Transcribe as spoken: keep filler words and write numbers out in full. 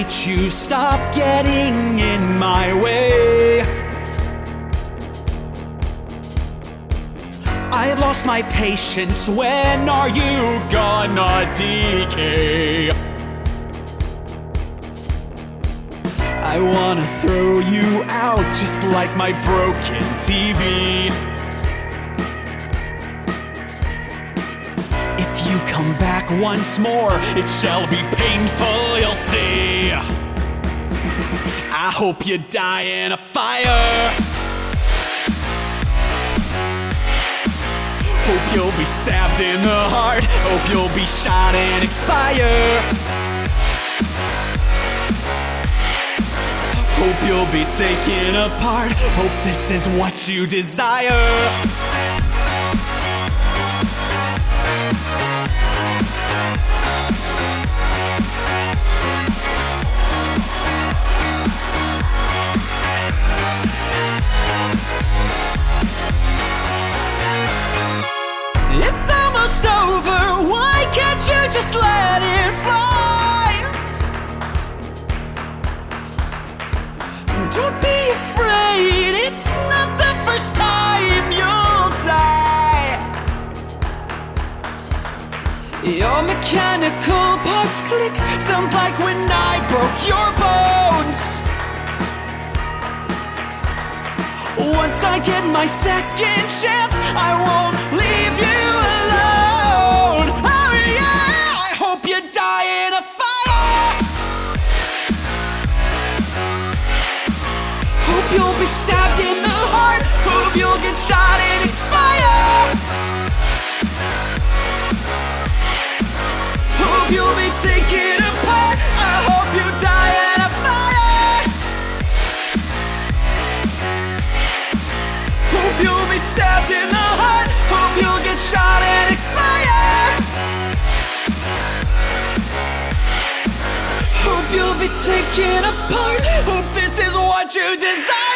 hate you. Stop getting in my way. I have lost my patience. When are you gonna decay? I wanna throw you out just like my broken T V. If you come back once more, it shall be painful, you'll see. I hope you die in a fire. Hope you'll be stabbed in the heart. Hope you'll be shot and expire. Hope you'll be taken apart. Hope this is what you desire. It's almost over. Why can't you just let it fly? Don't be afraid. It's not the first time you'll die. Your mechanical parts click. Sounds like when I broke your bones. Once I get my second chance, I won't leave you alone. Oh yeah, I hope you die in a fire. Hope you'll be stabbed in the heart. Hope you'll get shot and expire. Hope you'll be taken apart. I hope you die in a fire. Hope you'll be stabbed in the heart. Hope you'll get shot and expire. Hope you'll be taken apart. Hope this is what you desire.